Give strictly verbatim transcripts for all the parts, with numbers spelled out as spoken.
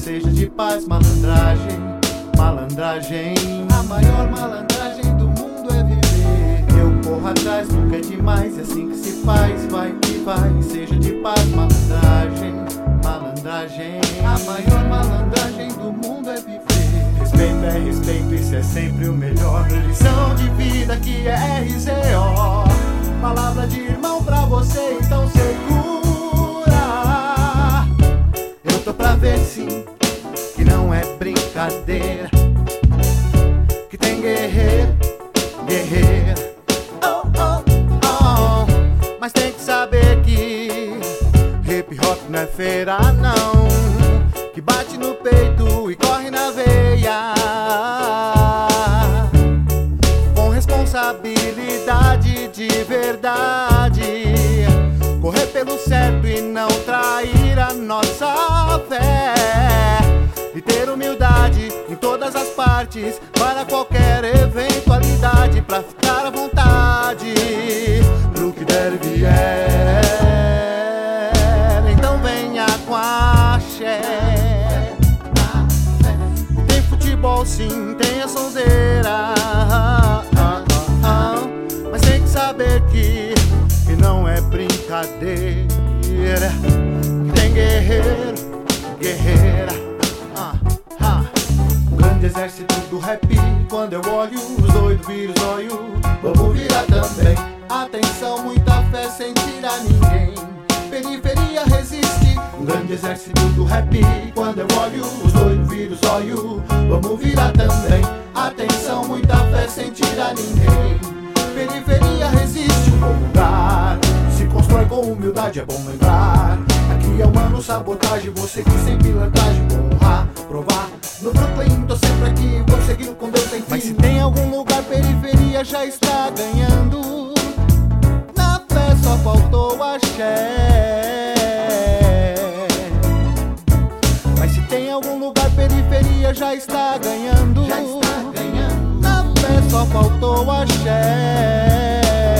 seja de paz. Malandragem, malandragem, a maior malandragem do mundo é viver. Eu corro atrás, nunca é demais, é assim que se faz. Vai que vai, seja de paz. Malandragem, malandragem, a maior malandragem do mundo é viver. Respeito é respeito, isso é sempre o melhor. Lição de vida que é R Z O. Palavra de irmão pra você, então segura. Eu tô pra ver sim, que não é brincadeira, que tem guerreiro, guerreira, oh, oh, oh. Mas tem que saber que hip hop não é feira não, que bate no peito e corre na veia, com responsabilidade de verdade, correr pelo certo e não trair a nossa fé, e ter humildade em todas as partes para qualquer eventualidade, pra ficar à vontade pro que der e vier. Então venha com a axé. Tem futebol sim, tem a sonzeira, ah, ah, ah, mas tem que saber que, que não é brincadeira, que tem guerreiro, guerreira, ah, ah. Um grande exército do rap, quando eu olho, os doidos viram os olhos, vamos virar também. Atenção, muita fé sem tirar ninguém, periferia resiste. Um grande exército do rap, quando eu olho, os doidos viram os olhos, vamos virar também. Atenção, muita fé sem tirar ninguém, periferia resiste. Um bom lugar se constrói com humildade, é bom lembrar. Aqui é humano sabotagem, você que sem pilantragem, honrar, provar. No Brooklyn tô sempre aqui, vou seguindo com Deus sem fim. Mas se tem algum lugar, periferia já está ganhando. Na fé só faltou axé. Mas se tem algum lugar, periferia já está ganhando. Já está ganhando. Na fé só faltou axé.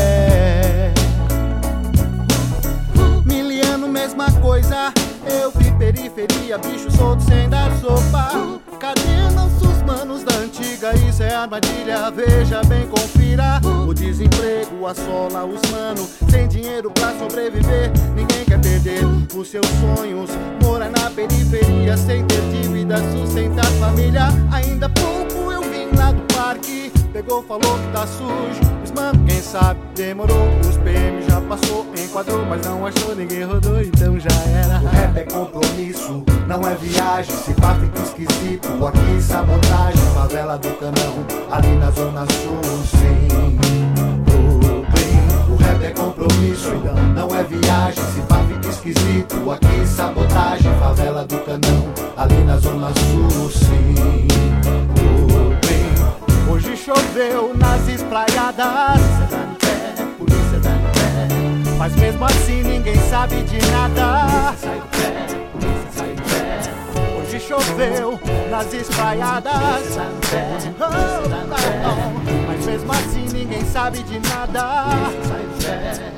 Miliano, mesma coisa. Eu vi periferia, bicho solto sem dar sopa. Cadê nossos manos da antiga? Isso é armadilha, veja bem, confira. O desemprego assola os manos, sem dinheiro pra sobreviver, ninguém quer perder os seus sonhos. Morar na periferia, sem ter dívida, sustentar família. Ainda pouco eu vim lá do parque, pegou, falou que tá sujo. Os mano, quem sabe, demorou, os P M já passou, enquadrou, mas não achou, ninguém rodou, então já era. O rap é compromisso, não é viagem, se pá fica esquisito. Aqui sabotagem, favela do Canão, ali na zona sul, sim. Brooklyn. O rap é compromisso, não é viagem, se pá fica esquisito. Aqui sabotagem, favela do Canão, ali na zona sul, sim. Brooklyn. Hoje choveu nas espraiadas, polícia tá no pé, polícia tá no pé, mas mesmo assim ninguém sabe de nada. Polícia sai do pé, polícia sai do pé. Hoje choveu nas espraiadas, polícia tá no pé, polícia tá no pé, mas mesmo assim ninguém sabe de nada. Polícia sai do pé.